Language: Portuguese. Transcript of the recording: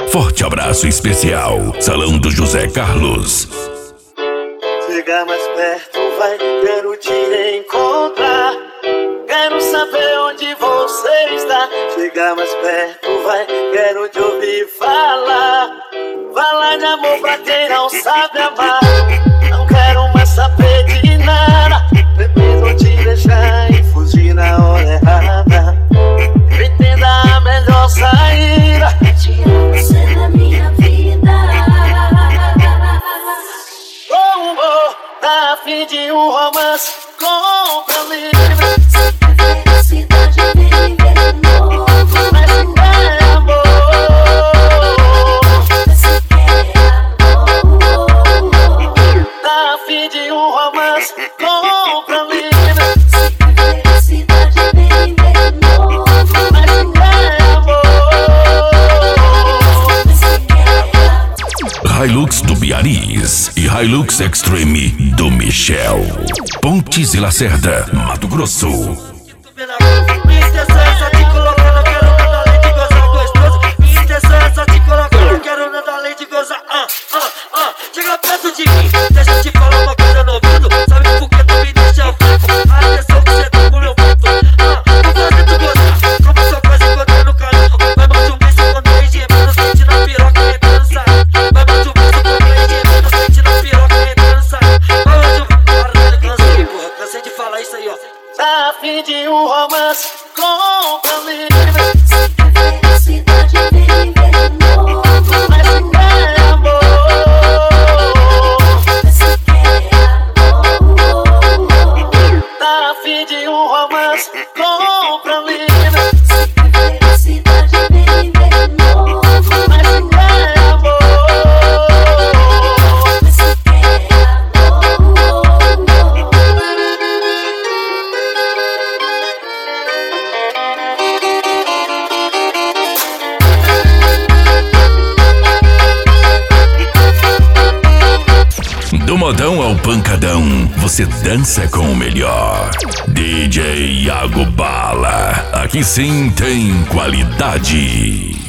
Forte abraço especial, Salão do José Carlos. Chega mais perto, vai, quero te encontrar. Quero saber onde você está. Chega mais perto, vai, quero te ouvir falar. Falar de amor pra quem não sabe amar. Não quero mais saber de nada. Prefiro te deixar e fugir na hora errada. Entenda a melhor saída. Tirar você da minha vida. Oh, amor, tá a fim de um romance, compra livre. Felicidade, vem viver de novo. Mas se quer amor, Você quer amor. tá a fim de um romance, compra livre. Felicidade, vem viver de novo. Mas se quer amor, Você quer amor. Hilux do Biarritz e Hilux Extreme do Michel. Pontes e Lacerda, Mato Grosso. me esquecer, só te colocar, não quero nada além de gozar gostoso. Me esquecer, só te colocar, não quero nada além de gozar. Chega perto de mim, deixa eu te falar uma coisa no ouvido. Sabe por que tu me deixa fraco? A atenção que você tá com meu ponto. Vou fazer tu gostar, como só quase encontrei no caminho. Vai mais de um beijo quando eu gemendo, sente na piroca e dança. Vai mais de um beijo quando eu gemendo, sente na piroca e dança. Vai mais de um... Caralho, cansei, porra, cansei de falar isso aí, ó. Tá a fim de um romance, compra livre. Felicidade, vem viver de novo. Mas se quer amor, Você quer amor. tá a fim de um romance, compra livre. Felicidade, vem viver de novo. Mas se quer amor, Você quer amor. Do modão ao pancadão, você dança com o melhor. DJ Iago Bala, aqui sim tem qualidade.